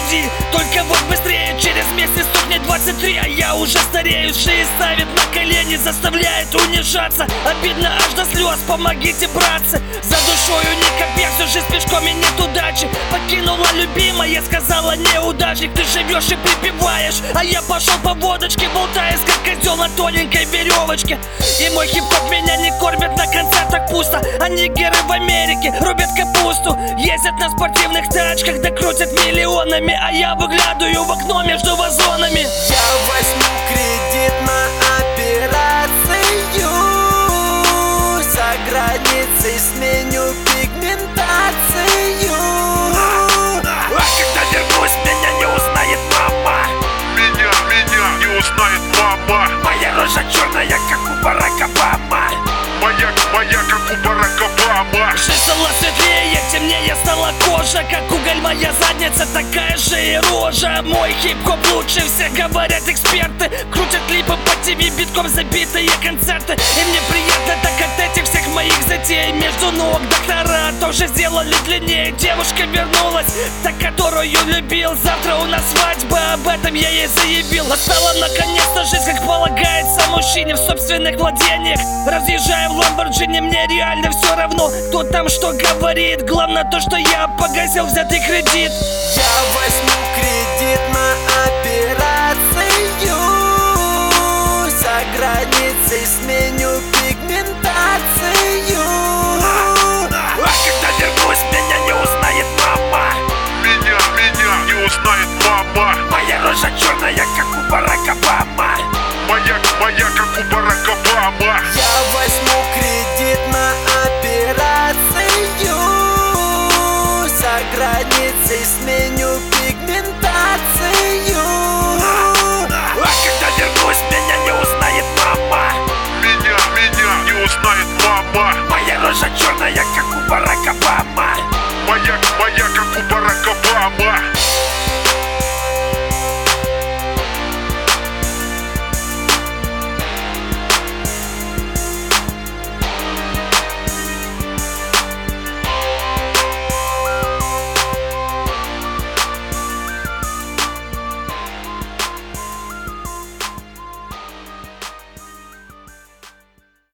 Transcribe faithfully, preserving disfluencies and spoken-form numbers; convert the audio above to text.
груди. Только вот быстрее, через месяц стукнет двадцать три, а я уже старею. Шеи ставит на колени, заставляет унижаться. Обидно аж до слез, помогите, братцы. За душою никак, я всю жизнь пешком и нет удачи. Покинула любимая, сказала неудачник. Ты живешь и припеваешь, а я пошел по водочке, болтаясь как козел на тоненькой веревочке. И мой хип-хоп меня не кормит, на концертах пусто. А нигеры в Америке рубят капусту, ездят на спортивных тачках, да крутят миллионами, а я выглядываю в окно между вазонами. Я возьму кредит на операцию, за границей сменю пигментацию. А когда вернусь, меня не узнает мама. Меня, меня не узнает мама. Моя рожа черная, как у Барака Обама. Моя, моя, как у Барака Обама. Жизнь стала светлее, темнее стала кожа. Как уголь моя задница, такая же и рожа. Мой хип-хоп лучше всех, говорят эксперты. Крутят клипы по ТВ, битком забитые концерты. И мне приятно так от этих всех моих затей. Между ног доктора тоже сделали длиннее. Девушка вернулась, та, которую любил. Завтра у нас свадьба, об этом я ей заявил. Настала наконец-то жизнь, как полагается мужчине в собственных владениях. Разъезжаю в Ламборджини, мне реально все равно, кто там что говорит. Главное то, что я погасил взятый кредит. Я возьму кредит на операцию, за границей сменю пигментацию. А когда вернусь, меня не узнает мама. Меня, меня не узнает мама. Моя рожа черная, как